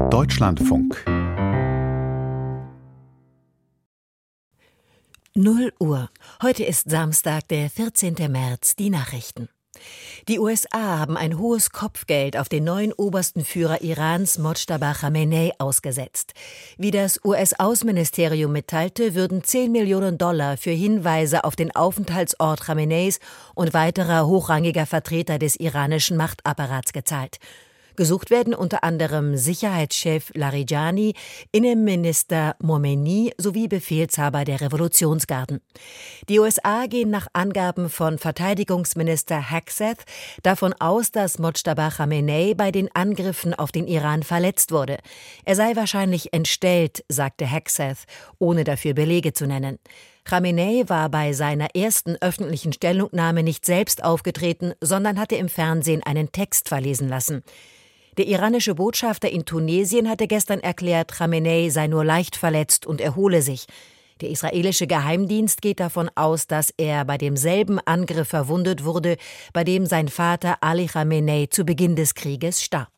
Deutschlandfunk 0 Uhr. Heute ist Samstag, der 14. März. Die Nachrichten. Die USA haben ein hohes Kopfgeld auf den neuen obersten Führer Irans, Mojtaba Khamenei, ausgesetzt. Wie das US-Außenministerium mitteilte, würden $10 Millionen für Hinweise auf den Aufenthaltsort Khameneis und weiterer hochrangiger Vertreter des iranischen Machtapparats gezahlt. Gesucht werden unter anderem Sicherheitschef Larijani, Innenminister Momeni sowie Befehlshaber der Revolutionsgarden. Die USA gehen nach Angaben von Verteidigungsminister Hegseth davon aus, dass Mojtaba Khamenei bei den Angriffen auf den Iran verletzt wurde. Er sei wahrscheinlich entstellt, sagte Hegseth, ohne dafür Belege zu nennen. Khamenei war bei seiner ersten öffentlichen Stellungnahme nicht selbst aufgetreten, sondern hatte im Fernsehen einen Text verlesen lassen. Der iranische Botschafter in Tunesien hatte gestern erklärt, Khamenei sei nur leicht verletzt und erhole sich. Der israelische Geheimdienst geht davon aus, dass er bei demselben Angriff verwundet wurde, bei dem sein Vater Ali Khamenei zu Beginn des Krieges starb.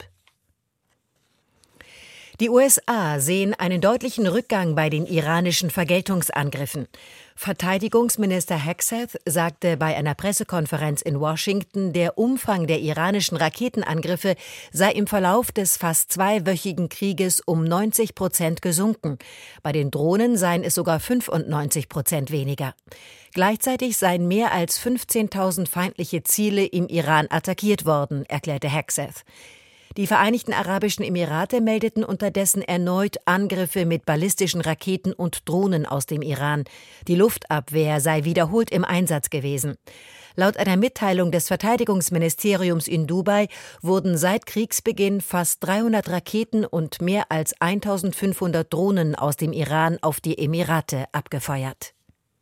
Die USA sehen einen deutlichen Rückgang bei den iranischen Vergeltungsangriffen. Verteidigungsminister Hegseth sagte bei einer Pressekonferenz in Washington, der Umfang der iranischen Raketenangriffe sei im Verlauf des fast zweiwöchigen Krieges um 90% gesunken. Bei den Drohnen seien es sogar 95% weniger. Gleichzeitig seien mehr als 15.000 feindliche Ziele im Iran attackiert worden, erklärte Hegseth. Die Vereinigten Arabischen Emirate meldeten unterdessen erneut Angriffe mit ballistischen Raketen und Drohnen aus dem Iran. Die Luftabwehr sei wiederholt im Einsatz gewesen. Laut einer Mitteilung des Verteidigungsministeriums in Dubai wurden seit Kriegsbeginn fast 300 Raketen und mehr als 1.500 Drohnen aus dem Iran auf die Emirate abgefeuert.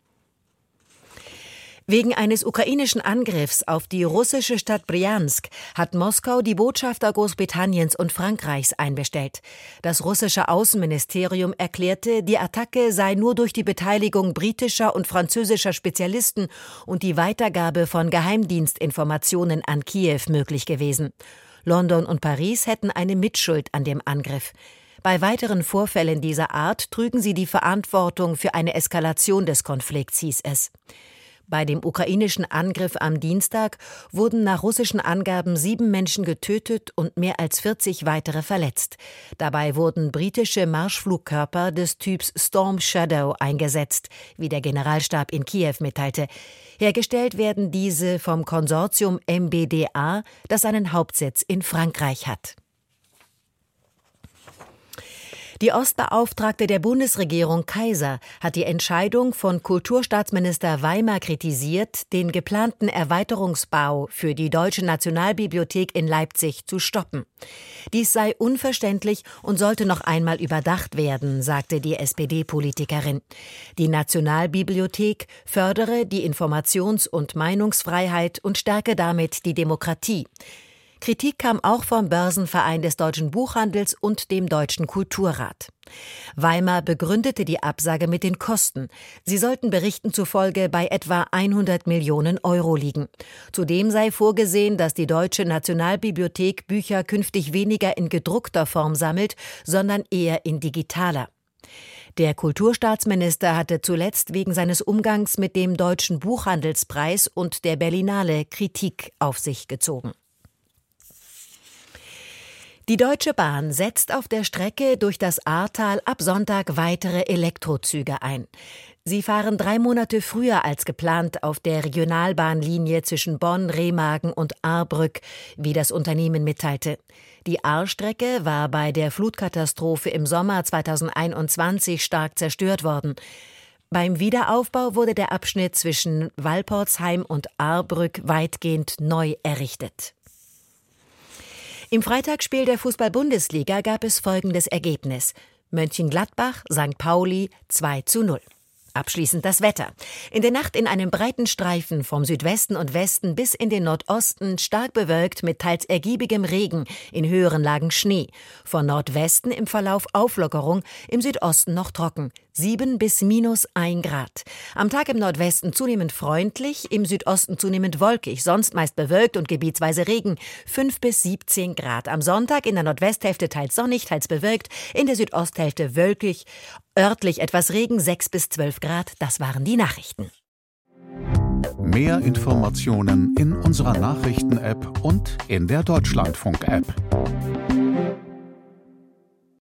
Wegen eines ukrainischen Angriffs auf die russische Stadt Brjansk hat Moskau die Botschafter Großbritanniens und Frankreichs einbestellt. Das russische Außenministerium erklärte, die Attacke sei nur durch die Beteiligung britischer und französischer Spezialisten und die Weitergabe von Geheimdienstinformationen an Kiew möglich gewesen. London und Paris hätten eine Mitschuld an dem Angriff. Bei weiteren Vorfällen dieser Art trügen sie die Verantwortung für eine Eskalation des Konflikts, hieß es. Bei dem ukrainischen Angriff am Dienstag wurden nach russischen Angaben 7 Menschen getötet und mehr als 40 weitere verletzt. Dabei wurden britische Marschflugkörper des Typs Storm Shadow eingesetzt, wie der Generalstab in Kiew mitteilte. Hergestellt werden diese vom Konsortium MBDA, das seinen Hauptsitz in Frankreich hat. Die Ostbeauftragte der Bundesregierung Kaiser hat die Entscheidung von Kulturstaatsminister Weimar kritisiert, den geplanten Erweiterungsbau für die Deutsche Nationalbibliothek in Leipzig zu stoppen. Dies sei unverständlich und sollte noch einmal überdacht werden, sagte die SPD-Politikerin. Die Nationalbibliothek fördere die Informations- und Meinungsfreiheit und stärke damit die Demokratie. Kritik kam auch vom Börsenverein des Deutschen Buchhandels und dem Deutschen Kulturrat. Weimar begründete die Absage mit den Kosten. Sie sollten Berichten zufolge bei etwa 100 Millionen Euro liegen. Zudem sei vorgesehen, dass die Deutsche Nationalbibliothek Bücher künftig weniger in gedruckter Form sammelt, sondern eher in digitaler. Der Kulturstaatsminister hatte zuletzt wegen seines Umgangs mit dem Deutschen Buchhandelspreis und der Berlinale Kritik auf sich gezogen. Die Deutsche Bahn setzt auf der Strecke durch das Ahrtal ab Sonntag weitere Elektrozüge ein. Sie fahren 3 Monate früher als geplant auf der Regionalbahnlinie zwischen Bonn, Remagen und Ahrbrück, wie das Unternehmen mitteilte. Die Ahr-Strecke war bei der Flutkatastrophe im Sommer 2021 stark zerstört worden. Beim Wiederaufbau wurde der Abschnitt zwischen Walporzheim und Ahrbrück weitgehend neu errichtet. Im Freitagsspiel der Fußball-Bundesliga gab es folgendes Ergebnis: Mönchengladbach, St. Pauli 2:0. Abschließend das Wetter. In der Nacht in einem breiten Streifen vom Südwesten und Westen bis in den Nordosten stark bewölkt mit teils ergiebigem Regen, in höheren Lagen Schnee. Von Nordwesten im Verlauf Auflockerung, im Südosten noch trocken. 7 bis -1 Grad. Am Tag im Nordwesten zunehmend freundlich, im Südosten zunehmend wolkig, sonst meist bewölkt und gebietsweise Regen. 5 bis 17 Grad. Am Sonntag in der Nordwesthälfte teils sonnig, teils bewölkt, in der Südosthälfte wölkig, örtlich etwas Regen, 6 bis 12 Grad. Das waren die Nachrichten. Mehr Informationen in unserer Nachrichten-App und in der Deutschlandfunk-App.